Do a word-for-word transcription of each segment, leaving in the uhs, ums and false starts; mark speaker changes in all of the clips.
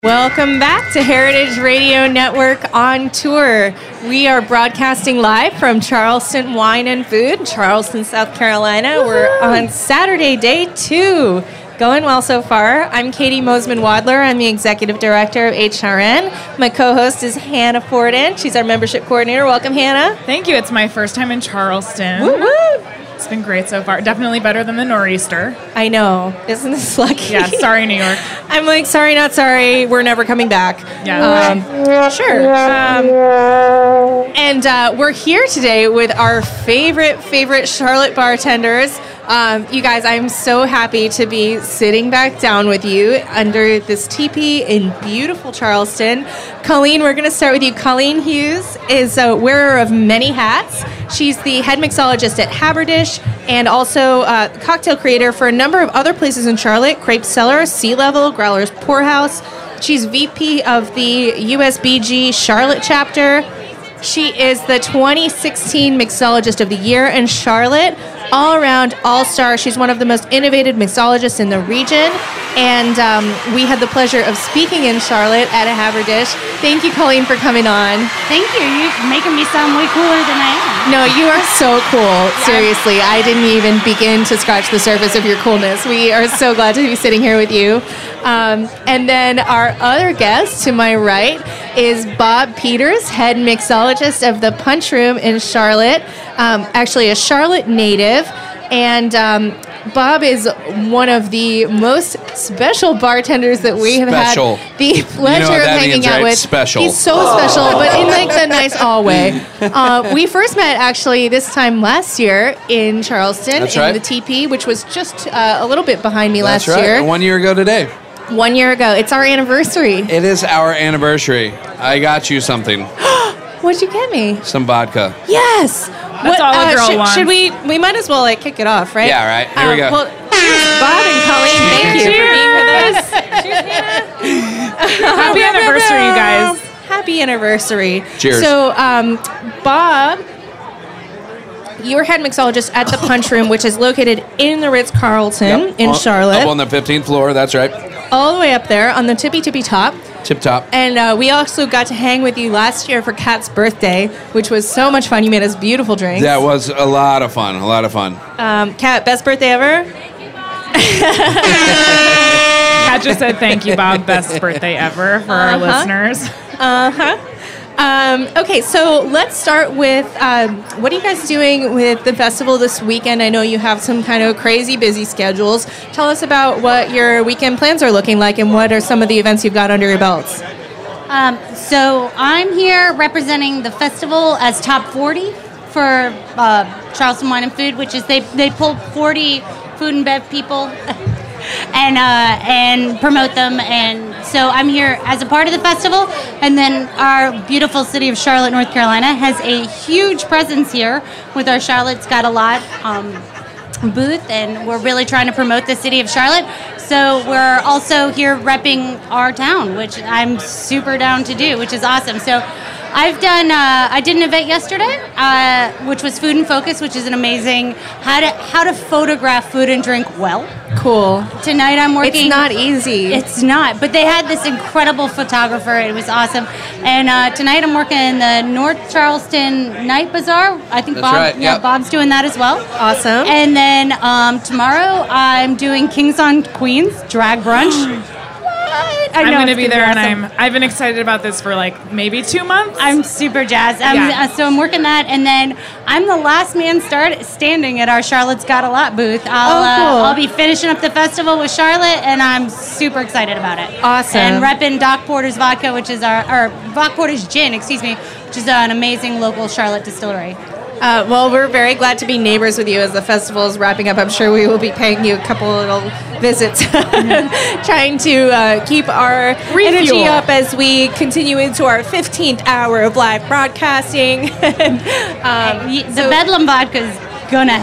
Speaker 1: Welcome back to Heritage Radio Network on tour. We are broadcasting live from Charleston Wine and Food, Charleston, South Carolina. Woo-hoo! We're on Saturday, day two. Going well so far. I'm Katie Mosman-Wadler. I'm the Executive Director of H R N. My co-host is Hannah Forden. She's our Membership Coordinator. Welcome, Hannah.
Speaker 2: Thank you. It's my first time in Charleston.
Speaker 1: Woo-woo!
Speaker 2: It's been great so far. Definitely better than the Nor'easter.
Speaker 1: I know. Isn't this lucky?
Speaker 2: Yeah, sorry, New York.
Speaker 1: I'm like, sorry, not sorry. We're never coming back.
Speaker 2: Yeah.
Speaker 1: Um, sure. Um, and uh, we're here today with our favorite, favorite Charlotte bartenders. Um, you guys, I'm so happy to be sitting back down with you under this teepee in beautiful Charleston. Colleen, we're going to start with you. Colleen Hughes is a wearer of many hats. She's the head mixologist at Haberdish and also uh, cocktail creator for a number of other places in Charlotte, Crepe Cellar, Sea Level, Growler's Poorhouse. She's V P of the U S B G Charlotte chapter. She is the twenty sixteen Mixologist of the Year in Charlotte. All-around all-star. She's one of the most innovative mixologists in the region. And um, we had the pleasure of speaking in Charlotte at a Haberdish. Thank you, Colleen, for coming on.
Speaker 3: Thank you. You're making me sound way cooler than I am.
Speaker 1: No, you are so cool. Seriously, I didn't even begin to scratch the surface of your coolness. We are so glad to be sitting here with you. Um, and then our other guest to my right is Bob Peters, head mixologist of the Punch Room in Charlotte. Um, actually, a Charlotte native. And um, Bob is one of the most special bartenders that we have
Speaker 4: special.
Speaker 1: had the pleasure
Speaker 4: you know
Speaker 1: of hanging
Speaker 4: means,
Speaker 1: out
Speaker 4: right?
Speaker 1: with.
Speaker 4: Special.
Speaker 1: He's so special, but in like the nice all way. Uh, we first met actually this time last year in Charleston.
Speaker 4: That's
Speaker 1: in
Speaker 4: right.
Speaker 1: the T P, which was just uh, a little bit behind me
Speaker 4: That's
Speaker 1: last
Speaker 4: right.
Speaker 1: year.
Speaker 4: One year ago today.
Speaker 1: One year ago. It's our anniversary.
Speaker 4: It is our anniversary. I got you something.
Speaker 1: What'd you get me?
Speaker 4: Some vodka.
Speaker 1: Yes.
Speaker 2: That's all a girl
Speaker 1: should,
Speaker 2: wants.
Speaker 1: Should we? We might as well like kick it off, right?
Speaker 4: Yeah, right. Here
Speaker 1: um,
Speaker 4: we go.
Speaker 1: Well, cheers, Bob and Colleen. Thank you for being with us. Cheers, Hannah.
Speaker 2: Happy anniversary, you guys.
Speaker 1: Happy anniversary.
Speaker 4: Cheers.
Speaker 1: So, um, Bob, you're head mixologist at the Punch Room, which is located in the Ritz-Carlton
Speaker 4: Yep.
Speaker 1: in
Speaker 4: On-
Speaker 1: Charlotte.
Speaker 4: Up on the fifteenth floor. That's right.
Speaker 1: All the way up there on the tippy tippy top.
Speaker 4: Tip top.
Speaker 1: And uh, we also got to hang with you last year for Kat's birthday, which was so much fun. You made us beautiful drinks.
Speaker 4: That was a lot of fun. A lot of fun.
Speaker 1: Um, Kat, best birthday ever?
Speaker 2: Kat just said thank you, Bob. Best birthday ever for our
Speaker 1: Uh-huh.
Speaker 2: listeners.
Speaker 1: Uh-huh. Um, okay, so let's start with um, what are you guys doing with the festival this weekend? I know you have some kind of crazy busy schedules. Tell us about what your weekend plans are looking like and what are some of the events you've got under your belts.
Speaker 3: Um, so I'm here representing the festival as top forty for uh, Charleston Wine and Food, which is they, they pull forty food and bev people and uh, and promote them. And so I'm here as a part of the festival. And then our beautiful city of Charlotte, North Carolina, has a huge presence here with our Charlotte's Got a Lot um, booth, and we're really trying to promote the city of Charlotte. So we're also here repping our town, which I'm super down to do, which is awesome. So I've done, uh, I did an event yesterday, uh, which was Food and Focus, which is an amazing, how to how to photograph food and drink well.
Speaker 1: Cool.
Speaker 3: Tonight I'm working.
Speaker 1: It's not easy.
Speaker 3: It's not, but they had this incredible photographer. It was awesome. And uh, tonight I'm working in the North Charleston Night Bazaar. I think
Speaker 4: That's
Speaker 3: Bob,
Speaker 4: right,
Speaker 3: yeah,
Speaker 4: yep.
Speaker 3: Bob's doing that as well.
Speaker 1: Awesome.
Speaker 3: And then um, tomorrow I'm doing Kings on Queens drag brunch. What? I
Speaker 2: I'm
Speaker 3: know
Speaker 2: going to
Speaker 3: it's
Speaker 2: be there,
Speaker 3: awesome.
Speaker 2: and I'm I've been excited about this for like maybe two months.
Speaker 3: I'm super jazzed. I'm,
Speaker 2: Yeah.
Speaker 3: uh, so I'm working that, and then I'm the last man start standing at our Charlotte's Got a Lot booth. I'll
Speaker 1: Oh, cool.
Speaker 3: uh, I'll be finishing up the festival with Charlotte, and I'm super excited about it.
Speaker 1: Awesome.
Speaker 3: And repping Doc Porter's vodka, which is our or Doc Porter's gin, excuse me, which is an amazing local Charlotte distillery.
Speaker 1: Uh, well, we're very glad to be neighbors with you as the festival is wrapping up. I'm sure we will be paying you a couple little visits, trying to uh, keep our
Speaker 2: Refuel.
Speaker 1: energy up as we continue into our fifteenth hour of live broadcasting. um,
Speaker 3: Y- the Bedlam vodka is gonna help.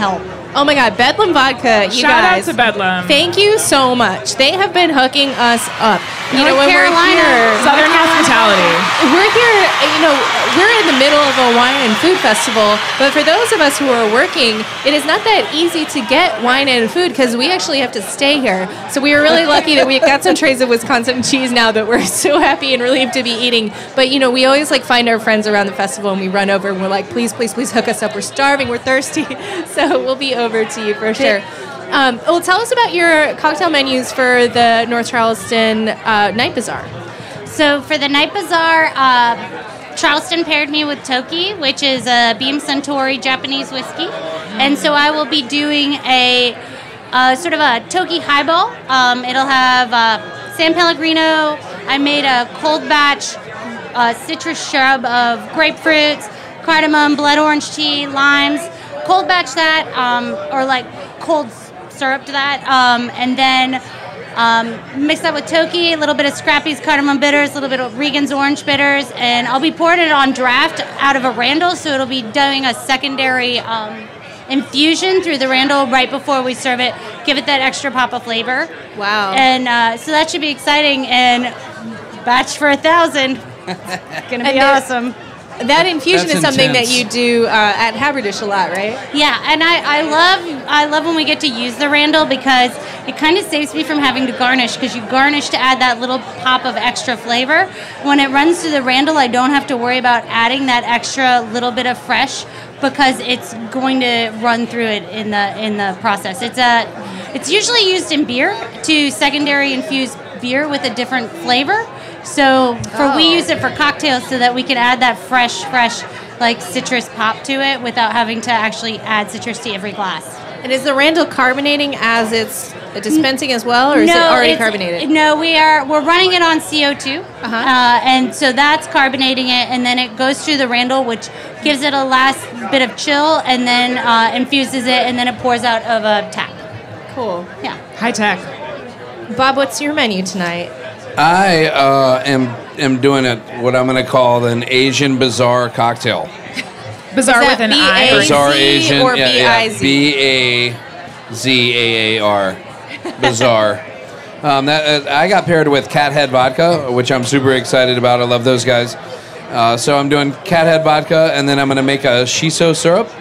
Speaker 1: Oh my God, Bedlam Vodka, you
Speaker 2: Shout
Speaker 1: guys.
Speaker 2: out to Bedlam.
Speaker 1: Thank you so much. They have been hooking us up. You know,
Speaker 3: North
Speaker 1: when
Speaker 3: Carolina.
Speaker 1: we're here,
Speaker 2: Southern hospitality.
Speaker 1: we're here, you know, we're in the middle of a wine and food festival, but for those of us who are working, it is not that easy to get wine and food because we actually have to stay here. So we were really lucky that we got some trays of Wisconsin cheese now that we're so happy and relieved to be eating. But, you know, we always like find our friends around the festival and we run over and we're like, please, please, please hook us up. We're starving. We're thirsty. So we'll be over to you for sure. Um, well, tell us about your cocktail menus for the North Charleston uh, Night Bazaar.
Speaker 3: So for the Night Bazaar, uh, Charleston paired me with Toki, which is a Beam Suntory Japanese whiskey. And so I will be doing a uh, sort of a Toki highball. Um, it'll have uh, San Pellegrino. I made a cold batch uh, citrus shrub of grapefruits, cardamom, blood orange tea, limes. Cold batch that, um, or like cold syrup to that, um, and then um, mix that with Toki, a little bit of Scrappy's cardamom bitters, a little bit of Regan's orange bitters, and I'll be pouring it on draft out of a Randall, so it'll be doing a secondary um, infusion through the Randall right before we serve it, give it that extra pop of flavor.
Speaker 1: Wow.
Speaker 3: And uh, so that should be exciting, and batch for a thousand. It's gonna be
Speaker 1: And the-
Speaker 3: awesome.
Speaker 1: That infusion
Speaker 4: That's
Speaker 1: is something
Speaker 4: intense.
Speaker 1: that you do uh, at Haberdish a lot, right?
Speaker 3: Yeah, and I, I love I love when we get to use the Randall because it kind of saves me from having to garnish because you garnish to add that little pop of extra flavor. When it runs through the Randall, I don't have to worry about adding that extra little bit of fresh because it's going to run through it in the in the process. It's a it's usually used in beer to secondary infuse beer with a different flavor. So for
Speaker 1: Oh.
Speaker 3: we use it for cocktails so that we can add that fresh, fresh like citrus pop to it without having to actually add citrus to every glass.
Speaker 1: And is the Randall carbonating as it's dispensing as well, or is it already
Speaker 3: it's-
Speaker 1: carbonated?
Speaker 3: No, we are we're running it on C O two,
Speaker 1: Uh-huh.
Speaker 3: uh, and so that's carbonating it, and then it goes through the Randall, which gives it a last bit of chill, and then uh, infuses it, and then it pours out of a tap.
Speaker 1: Cool.
Speaker 3: Yeah.
Speaker 2: High tech.
Speaker 1: Bob, what's your menu tonight?
Speaker 4: I uh, am am doing it what I'm going to call an Asian Bazaar cocktail.
Speaker 2: Bizarre
Speaker 1: Is
Speaker 2: with
Speaker 1: that
Speaker 2: an
Speaker 1: B A?
Speaker 2: I.
Speaker 4: Bazaar
Speaker 1: Z
Speaker 4: Asian,
Speaker 1: or
Speaker 4: yeah,
Speaker 1: B I Z?
Speaker 4: yeah, B A Z A A R, Bazaar. Um, that uh, I got paired with Cathead Vodka, which I'm super excited about. I love those guys. Uh, so I'm doing Cathead Vodka, and then I'm going to make a shiso syrup,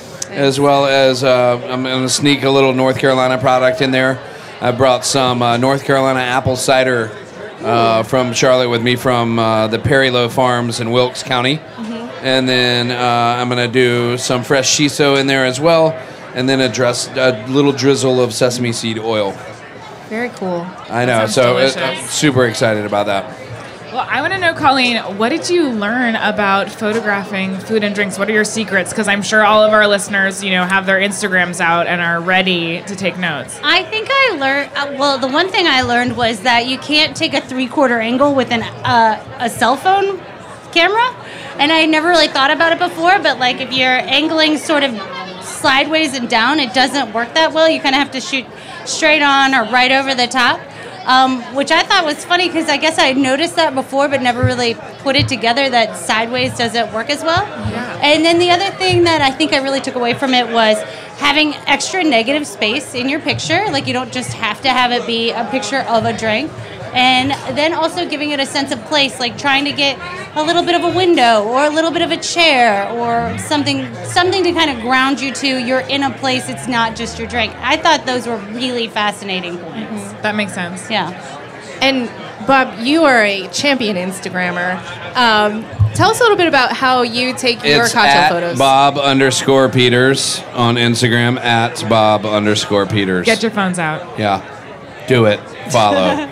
Speaker 4: as well as uh, I'm going to sneak a little North Carolina product in there. I brought some uh, North Carolina apple cider uh, from Charlotte with me from uh, the Perrylow Farms in Wilkes County. And then uh, I'm going to do some fresh shiso in there as well, and then a, dress, a little drizzle of sesame seed oil.
Speaker 1: Very cool.
Speaker 4: I know,
Speaker 2: sounds
Speaker 4: so it,
Speaker 2: delicious.
Speaker 4: I'm super excited about that.
Speaker 2: Well, I want to know, Colleen, what did you learn about photographing food and drinks? What are your secrets? Because I'm sure all of our listeners, you know, have their Instagrams out and are ready to take notes.
Speaker 3: I think I learned. Uh, well, the one thing I learned was that you can't take a three-quarter angle with an uh, a cell phone camera, and I never really thought about it before. But like, if you're angling sort of sideways and down, it doesn't work that well. You kind of have to shoot straight on or right over the top. Um, which I thought was funny because I guess I had noticed that before but never really put it together that sideways doesn't work as well.
Speaker 2: Yeah.
Speaker 3: And then the other thing that I think I really took away from it was having extra negative space in your picture. Like you don't just have to have it be a picture of a drink. And then also giving it a sense of place, like trying to get a little bit of a window or a little bit of a chair or something something to kind of ground you to you're in a place, it's not just your drink. I thought those were really fascinating points.
Speaker 2: That makes sense.
Speaker 3: Yeah.
Speaker 1: And Bob, you are a champion Instagrammer. Um, tell us a little bit about how you take your
Speaker 4: It's
Speaker 1: cocktail
Speaker 4: at
Speaker 1: photos.
Speaker 4: Bob underscore Peters on Instagram, at Bob underscore Peters.
Speaker 2: Get your phones out.
Speaker 4: Yeah, do it. Follow.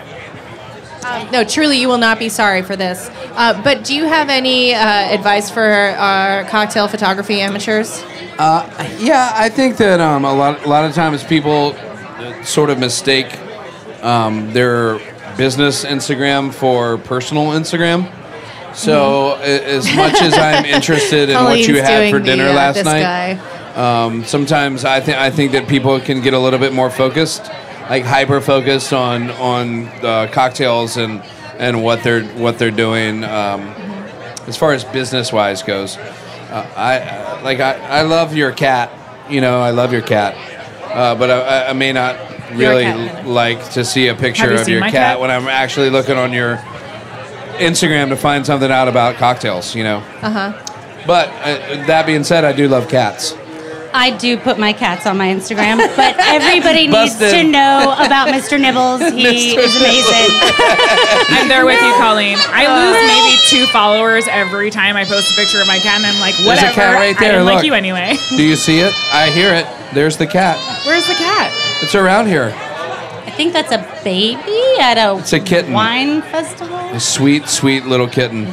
Speaker 1: No, truly, you will not be sorry for this. Uh, but do you have any uh, advice for our cocktail photography amateurs?
Speaker 4: Uh, yeah, I think that um, a lot, a lot of times people uh, sort of mistake um, their business Instagram for personal Instagram. So a- as much as I'm interested in what
Speaker 1: Colleen's
Speaker 4: you had
Speaker 1: doing
Speaker 4: for
Speaker 1: the,
Speaker 4: dinner
Speaker 1: uh,
Speaker 4: last
Speaker 1: this
Speaker 4: night,
Speaker 1: guy.
Speaker 4: um, sometimes I think I think that people can get a little bit more focused, like hyper focused on on uh, cocktails and and what they're what they're doing um, as far as business wise goes. Uh, I uh, like I, I love your cat. You know, I love your cat. uh, but I, I may not really
Speaker 1: cat.
Speaker 4: like to see a picture
Speaker 2: Have you
Speaker 4: of
Speaker 2: seen
Speaker 4: your
Speaker 2: my
Speaker 4: cat
Speaker 2: cat?
Speaker 4: when I'm actually looking on your Instagram to find something out about cocktails, you know.
Speaker 1: Uh-huh.
Speaker 4: But uh, that being said, I do love cats.
Speaker 3: I do put my cats on my Instagram, but everybody needs
Speaker 4: Busted.
Speaker 3: to know about Mister Nibbles. He is amazing.
Speaker 2: I'm there with you, Colleen. I lose maybe two followers every time I post a picture of my cat, and I'm like,
Speaker 4: There's
Speaker 2: whatever.
Speaker 4: a cat right
Speaker 2: I
Speaker 4: there.
Speaker 2: didn't
Speaker 4: Look.
Speaker 2: like you anyway.
Speaker 4: Do you see it? I hear it. There's the cat.
Speaker 2: Where's the cat?
Speaker 4: It's around here.
Speaker 3: I think that's a baby at a,
Speaker 4: It's a kitten.
Speaker 3: wine festival.
Speaker 4: A sweet, sweet little kitten.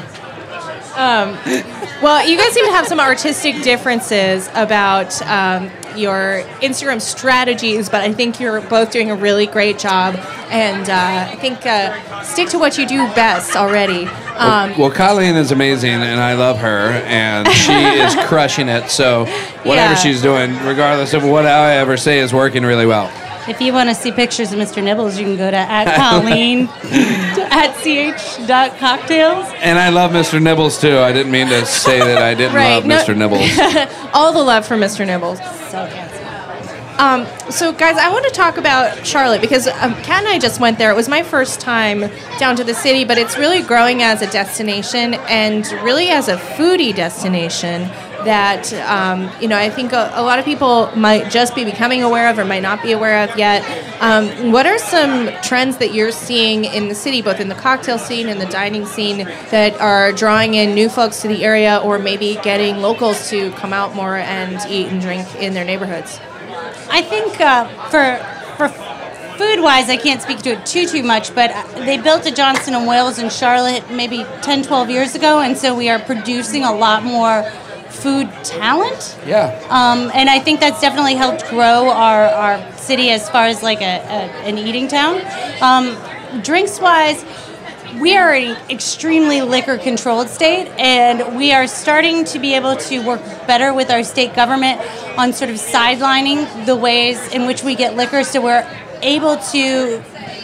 Speaker 1: Well, you guys seem to have some artistic differences about um, your Instagram strategies, but I think you're both doing a really great job. And uh, I think uh, stick to what you do best already. Um,
Speaker 4: Well, Colleen is amazing, and I love her, and she is crushing it. So whatever
Speaker 1: Yeah.
Speaker 4: she's doing, regardless of what I ever say, is working really well.
Speaker 3: If you want to see pictures of Mister Nibbles, you can go to at Colleen at ch dot cocktails.
Speaker 4: And I love Mister Nibbles, too. I didn't mean to say that I didn't
Speaker 1: Right,
Speaker 4: love
Speaker 1: no-
Speaker 4: Mister Nibbles.
Speaker 1: all the love for Mister Nibbles.
Speaker 3: So handsome.
Speaker 1: Um, so, guys, I want to talk about Charlotte because um, Kat and I just went there. It was my first time down to the city, but it's really growing as a destination and really as a foodie destination that, um, you know, I think a, a lot of people might just be becoming aware of or might not be aware of yet. Um, what are some trends that you're seeing in the city, both in the cocktail scene and the dining scene, that are drawing in new folks to the area or maybe getting locals to come out more and eat and drink in their neighborhoods?
Speaker 3: I think uh, for for food wise, I can't speak to it too too much, but they built a Johnson and Wales in Charlotte maybe ten, twelve years ago, and so we are producing a lot more food talent.
Speaker 4: Yeah.
Speaker 3: Um, and I think that's definitely helped grow our, our city as far as like a, a an eating town. Um, drinks wise, we are an extremely liquor controlled state, and we are starting to be able to work better with our state government on sort of sidelining the ways in which we get liquor, so we're able to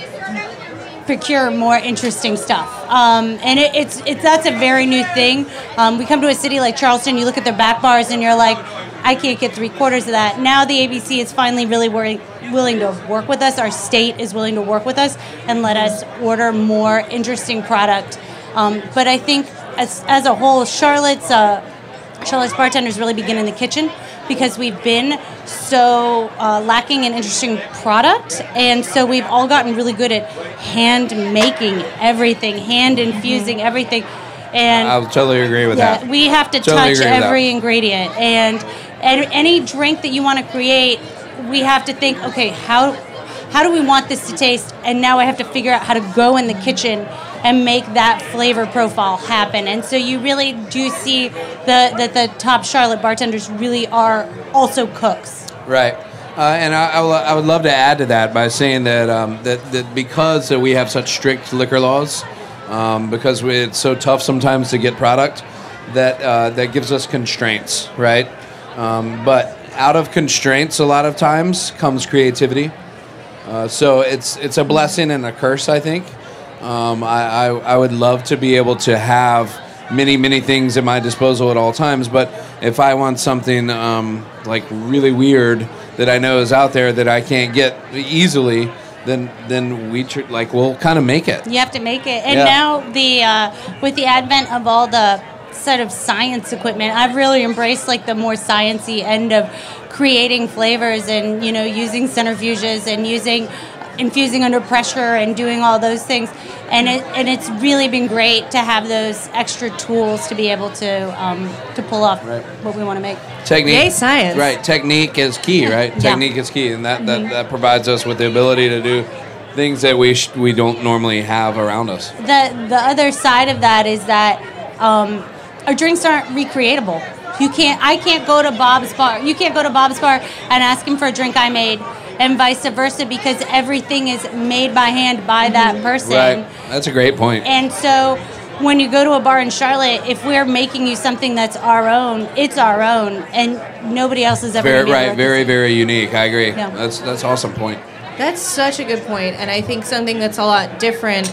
Speaker 3: procure more interesting stuff. Um, and it, it's it's that's a very new thing. Um, we come to a city like Charleston, you look at their back bars and you're like, I can't get three quarters of that. Now the A B C is finally really worried, willing to work with us. Our state is willing to work with us and let us order more interesting product. Um, but I think as, as a whole, Charlotte's uh, Charlotte's bartenders really begin in the kitchen because we've been so uh, lacking in interesting product, and so we've all gotten really good at hand making everything, hand infusing everything. And
Speaker 4: I'll totally agree with
Speaker 3: yeah,
Speaker 4: that.
Speaker 3: we have to
Speaker 4: Totally
Speaker 3: touch
Speaker 4: agree with
Speaker 3: every
Speaker 4: that.
Speaker 3: ingredient, and and any drink that you want to create, we have to think, okay, how how do we want this to taste? And now I have to figure out how to go in the kitchen and make that flavor profile happen. And so you really do see the that the top Charlotte bartenders really are also cooks.
Speaker 4: Right. Uh, and I, I, will- I would love to add to that by saying that um, that, that because uh, we have such strict liquor laws, um, because we, it's so tough sometimes to get product, that uh, that gives us constraints, right? Um, but out of constraints, a lot of times comes creativity. Uh, so it's it's a blessing and a curse, I think. Um, I, I I would love to be able to have many many things at my disposal at all times, but if I want something um, like really weird that I know is out there that I can't get easily, then then we tr- like we'll kind of make it.
Speaker 3: You have to make it. And
Speaker 4: Yeah.
Speaker 3: now the uh, with the advent of all the set of science equipment, I've really embraced like the more sciencey end of creating flavors and, you know, using centrifuges and using infusing under pressure and doing all those things. And it and it's really been great to have those extra tools to be able to um, to pull off
Speaker 4: Right.
Speaker 3: what we want to make.
Speaker 4: Technique,
Speaker 1: Yay, science.
Speaker 4: Right, technique is key, right?
Speaker 3: Yeah.
Speaker 4: Technique is key, and that, that, that provides us with the ability to do things that we sh- we don't normally have around us.
Speaker 3: The the other side of that is that um, our drinks aren't recreatable. You can't. I can't go to Bob's Bar. You can't go to Bob's Bar and ask him for a drink I made, and vice versa, because everything is made by hand by that person.
Speaker 4: Right, that's a great point.
Speaker 3: And so, when you go to a bar in Charlotte, if we're making you something that's our own, it's our own, and nobody else is ever
Speaker 4: Very
Speaker 3: gonna be able
Speaker 4: right,
Speaker 3: to
Speaker 4: very very unique. I agree.
Speaker 3: Yeah.
Speaker 4: That's that's awesome point.
Speaker 1: That's such a good point, and I think something that's a lot different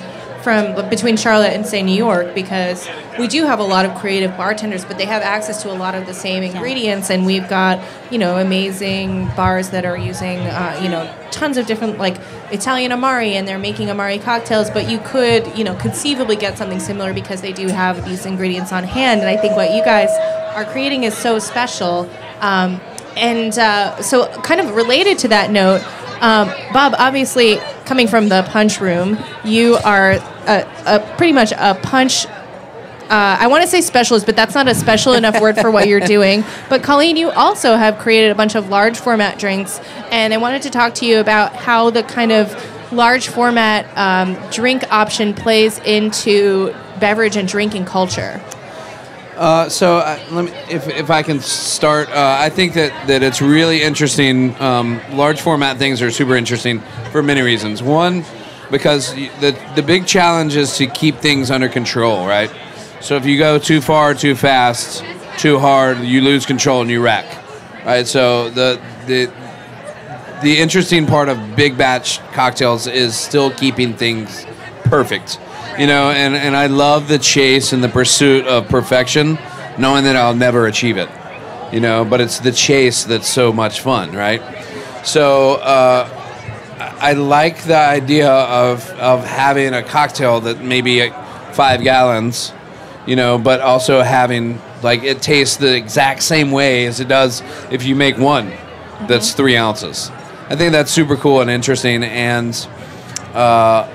Speaker 1: from between Charlotte and say New York, because we do have a lot of creative bartenders, but they have access to a lot of the same ingredients, and we've got, you know, amazing bars that are using, uh, you know, tons of different, like Italian Amari, and they're making Amari cocktails, but you could, you know, conceivably get something similar because they do have these ingredients on hand, and I think what you guys are creating is so special. Um, and uh, so kind of related to that note, um, Bob, obviously coming from the punch room, you are a, a pretty much a punch, uh, I want to say specialist, but that's not a special enough word for what you're doing. But Colleen, you also have created a bunch of large format drinks, and I wanted to talk to you about how the kind of large format um, drink option plays into beverage and drinking culture.
Speaker 4: Uh, so uh, let me, if if I can start, uh, I think that, that it's really interesting. Um, large format things are super interesting for many reasons. One, because the the big challenge is to keep things under control, right? So if you go too far, too fast, too hard, you lose control and you wreck, right? So the the the interesting part of big batch cocktails is still keeping things perfect. You know, and, and I love the chase and the pursuit of perfection, knowing that I'll never achieve it. You know, but it's the chase that's so much fun, right? So uh, I like the idea of of having a cocktail that maybe five gallons, you know, but also having, like, it tastes the exact same way as it does if you make one that's three ounces. I think that's super cool and interesting, and uh,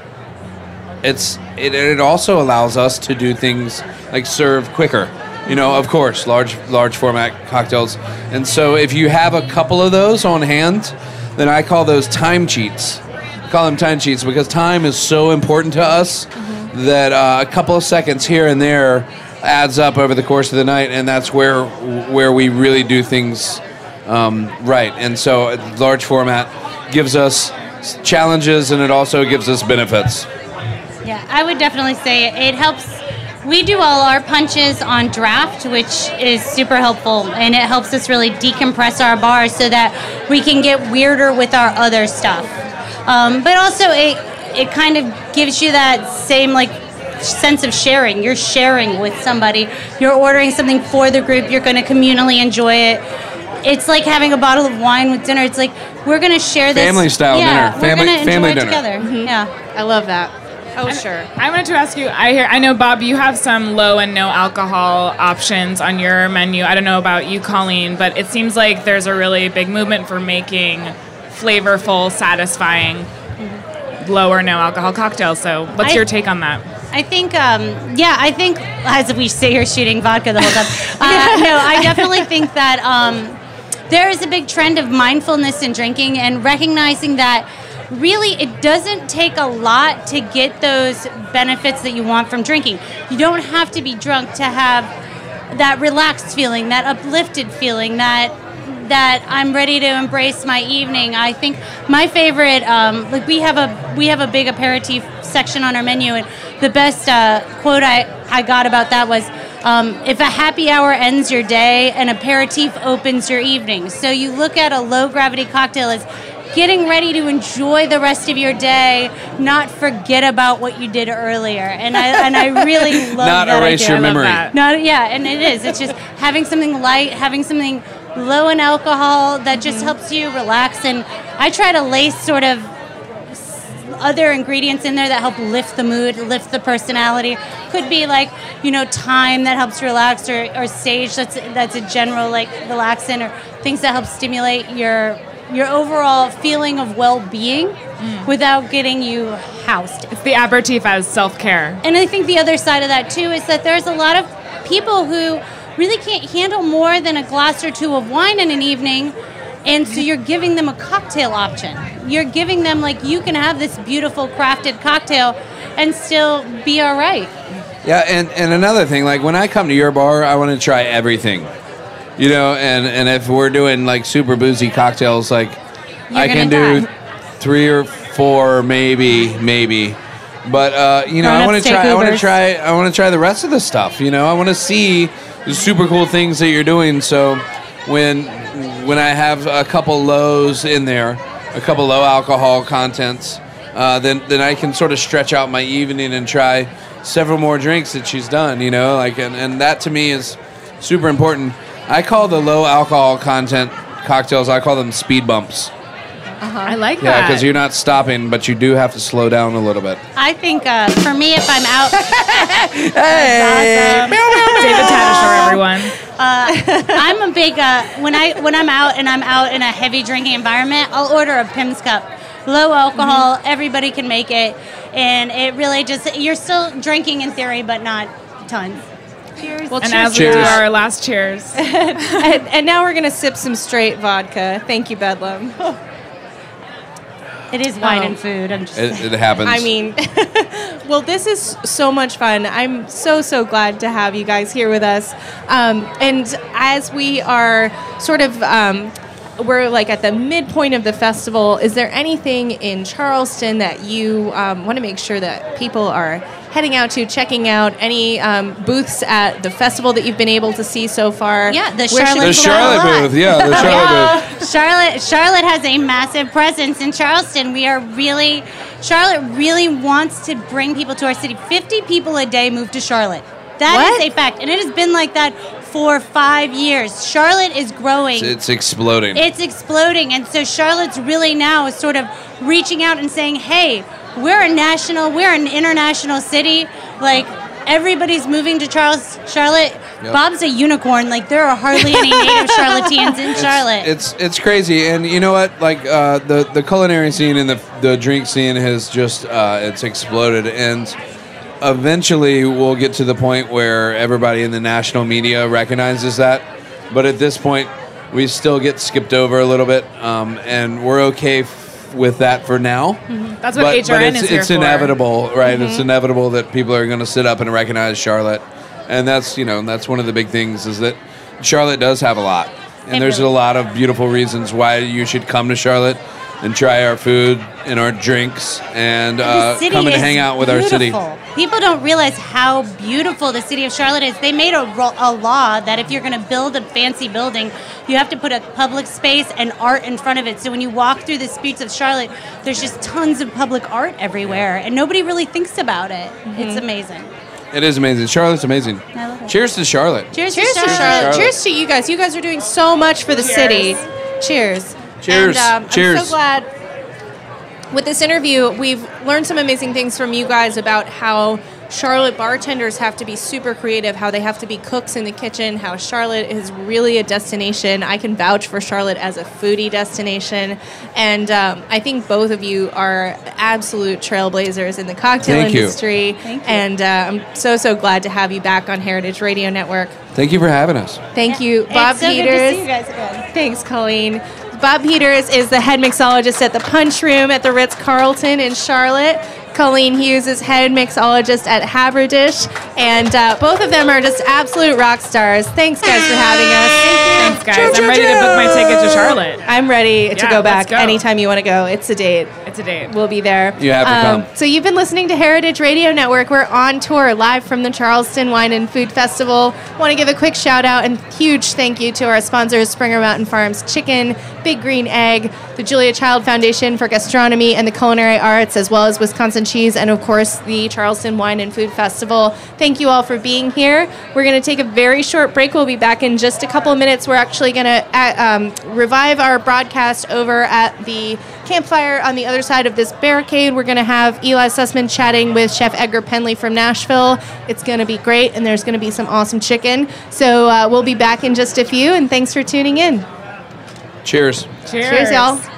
Speaker 4: it's it, it also allows us to do things like serve quicker. You know, of course, large large format cocktails. And so if you have a couple of those on hand, then I call those time cheats. I call them time cheats because time is so important to us mm-hmm. that uh, a couple of seconds here and there adds up over the course of the night, and that's where where we really do things um, right. And so large format gives us challenges, and it also gives us benefits.
Speaker 3: Yeah, I would definitely say it helps. We do all our punches on draft, which is super helpful, and it helps us really decompress our bars so that we can get weirder with our other stuff. Um, but also, it it kind of gives you that same like sense of sharing. You're sharing with somebody. You're ordering something for the group. You're going to communally enjoy it. It's like having a bottle of wine with dinner. It's like we're going to share this
Speaker 4: family style
Speaker 3: yeah,
Speaker 4: dinner.
Speaker 3: We're
Speaker 4: Family
Speaker 3: gonna
Speaker 4: family
Speaker 3: enjoy it
Speaker 4: dinner
Speaker 3: together. Mm-hmm. Yeah,
Speaker 1: I love that. Oh, sure.
Speaker 2: I wanted to ask you, I hear, I know, Bob, you have some low and no alcohol options on your menu. I don't know about you, Colleen, but it seems like there's a really big movement for making flavorful, satisfying, mm-hmm. low or no alcohol cocktails. So what's
Speaker 3: I,
Speaker 2: your take on that?
Speaker 3: I think, um, yeah, I think, as we sit here shooting vodka the whole time, uh, no, I definitely think that um, there is a big trend of mindfulness in drinking and recognizing that really, it doesn't take a lot to get those benefits that you want from drinking. You don't have to be drunk to have that relaxed feeling, that uplifted feeling, that that I'm ready to embrace my evening. I think my favorite, um, like we have a we have a big aperitif section on our menu, and the best uh, quote I, I got about that was, um, if a happy hour ends your day, an aperitif opens your evening. So you look at a low gravity cocktail as getting ready to enjoy the rest of your day, not forget about what you did earlier. And I and I really love
Speaker 4: not
Speaker 3: that
Speaker 4: erase
Speaker 3: idea.
Speaker 4: your memory.
Speaker 3: Not yeah, and it is. It's just having something light, having something low in alcohol that just mm-hmm. helps you relax. And I try to lace sort of other ingredients in there that help lift the mood, lift the personality. Could be like, you know, thyme that helps relax, or, or sage that's that's a general like relaxant, or things that help stimulate your your overall feeling of well-being mm. without getting you housed.
Speaker 2: It's the aperitif as self-care.
Speaker 3: And I think the other side of that, too, is that there's a lot of people who really can't handle more than a glass or two of wine in an evening, and so you're giving them a cocktail option. You're giving them, like, you can have this beautiful crafted cocktail and still be all right.
Speaker 4: Yeah, and, and another thing, like, when I come to your bar, I want to try everything. You know, and, and if we're doing like super boozy cocktails, like
Speaker 3: You're
Speaker 4: I can do
Speaker 3: die.
Speaker 4: three or four, maybe, maybe. But uh, you know, I want to try. I want to try. I want to try the rest of the stuff. You know, I want to see the super cool things that you're doing. So when when I have a couple lows in there, a couple low alcohol contents, uh, then then I can sort of stretch out my evening and try several more drinks that she's done. You know, like and, and that to me is super important. I call the low alcohol content cocktails, I call them speed bumps.
Speaker 2: Uh-huh. I like
Speaker 4: Yeah,
Speaker 2: that.
Speaker 4: because you're not stopping, but you do have to slow down a little bit.
Speaker 3: I think uh, for me, if I'm out,
Speaker 2: Hey, David Tatasciore, everyone.
Speaker 3: uh, I'm a big uh, when I when I'm out and I'm out in a heavy drinking environment, I'll order a Pim's Cup, low alcohol. Mm-hmm. Everybody can make it, and it really just you're still drinking in theory, but not tons. Cheers.
Speaker 1: Well,
Speaker 2: And
Speaker 1: cheers.
Speaker 2: as
Speaker 4: Cheers.
Speaker 2: we do our last cheers.
Speaker 1: and, and now we're gonna sip some straight vodka. Thank you, Bedlam.
Speaker 3: It is wine
Speaker 1: Oh.
Speaker 3: and food. I'm just.
Speaker 4: It, it happens.
Speaker 1: I mean, well, this is so much fun. I'm so, so glad to have you guys here with us. Um, and as we are sort of, um, we're like at the midpoint of the festival, is there anything in Charleston that you um, want to make sure that people are heading out to, checking out? Any um, booths at the festival that you've been able to see so far?
Speaker 3: Yeah, the
Speaker 1: Where should
Speaker 3: Charlotte
Speaker 4: the
Speaker 1: people
Speaker 4: Charlotte
Speaker 3: Lot.
Speaker 4: booth, yeah, the Charlotte booth.
Speaker 3: Charlotte Charlotte has a massive presence in Charleston. We are really Charlotte really wants to bring people to our city. fifty people a day move to Charlotte. That
Speaker 1: What?
Speaker 3: is a fact, and it has been like that for five years. Charlotte is growing.
Speaker 4: It's exploding.
Speaker 3: It's exploding, and so Charlotte's really now sort of reaching out and saying, "Hey, we're a national, we're an international city. Like everybody's moving to Charles, Charlotte.
Speaker 4: Yep.
Speaker 3: Bob's a unicorn. Like there are hardly any native Charlotteans in Charlotte."
Speaker 4: It's it's crazy, and you know what? Like uh, the the culinary scene and the the drink scene has just uh, it's exploded, and eventually we'll get to the point where everybody in the national media recognizes that. But at this point, we still get skipped over a little bit, um, and we're okay f- with that for now.
Speaker 2: Mm-hmm. That's what
Speaker 4: but,
Speaker 2: H R N
Speaker 4: but it's,
Speaker 2: is here
Speaker 4: it's
Speaker 2: for.
Speaker 4: inevitable, right? It's inevitable that people are going to sit up and recognize Charlotte, and that's you know that's one of the big things is that Charlotte does have a lot, and
Speaker 3: It
Speaker 4: there's
Speaker 3: really
Speaker 4: a lot of beautiful reasons why you should come to Charlotte and try our food and our drinks and
Speaker 3: The
Speaker 4: uh,
Speaker 3: city
Speaker 4: come and
Speaker 3: is
Speaker 4: hang out with our city.
Speaker 3: beautiful. People don't realize how beautiful the city of Charlotte is. They made a, ro- a law that if you're going to build a fancy building, you have to put a public space and art in front of it. So when you walk through the streets of Charlotte, there's just tons of public art everywhere, and nobody really thinks about it. It's amazing.
Speaker 4: It is amazing. Charlotte's amazing.
Speaker 3: I love it.
Speaker 4: Cheers to Charlotte.
Speaker 3: Cheers,
Speaker 1: Cheers
Speaker 3: to
Speaker 1: to
Speaker 3: Charlotte.
Speaker 1: Charlotte.
Speaker 4: Charlotte.
Speaker 1: Cheers to you guys. You guys are doing so much for the
Speaker 2: Cheers.
Speaker 1: city. Cheers.
Speaker 4: Cheers.
Speaker 1: And, um,
Speaker 4: Cheers.
Speaker 1: I'm so glad. With this interview, we've learned some amazing things from you guys about how Charlotte bartenders have to be super creative, how they have to be cooks in the kitchen, how Charlotte is really a destination. I can vouch for Charlotte as a foodie destination. And um, I think both of you are absolute trailblazers in the cocktail
Speaker 4: Thank you.
Speaker 1: industry.
Speaker 3: Thank you.
Speaker 1: And uh, I'm so, so glad to have you back on Heritage Radio Network.
Speaker 4: Thank you for having us.
Speaker 1: Thank you, Bob
Speaker 3: It's so
Speaker 1: Peters.
Speaker 3: good to see you guys again.
Speaker 1: Thanks, Colleen. Bob Peters is the head mixologist at the Punch Room at the Ritz-Carlton in Charlotte. Colleen Hughes is head mixologist at Haberdish. And uh, both of them are just absolute rock stars. Thanks, guys, for having us.
Speaker 2: Thanks, guys. I'm ready to book my ticket to Charlotte.
Speaker 1: I'm ready to
Speaker 2: Yeah,
Speaker 1: go back
Speaker 2: let's go.
Speaker 1: anytime you want to go. It's a date.
Speaker 2: It's a date.
Speaker 1: We'll be there.
Speaker 4: You have to come.
Speaker 1: So you've been listening to Heritage Radio Network. We're on tour live from the Charleston Wine and Food Festival. Want to give a quick shout out and huge thank you to our sponsors, Springer Mountain Farms Chicken, Big Green Egg, the Julia Child Foundation for Gastronomy and the Culinary Arts, as well as Wisconsin Cheese, and of course the Charleston Wine and Food Festival. Thank you all for being here. We're going to take a very short break. We'll be back in just a couple of minutes. We're actually going to um, revive our broadcast over at the campfire on the other side of this barricade. We're going to have Eli Sussman chatting with Chef Edgar Penley from Nashville. It's going to be great, and there's going to be some awesome chicken. So uh, we'll be back in just a few, and thanks for tuning in.
Speaker 4: Cheers.
Speaker 2: Cheers.
Speaker 1: Cheers, y'all.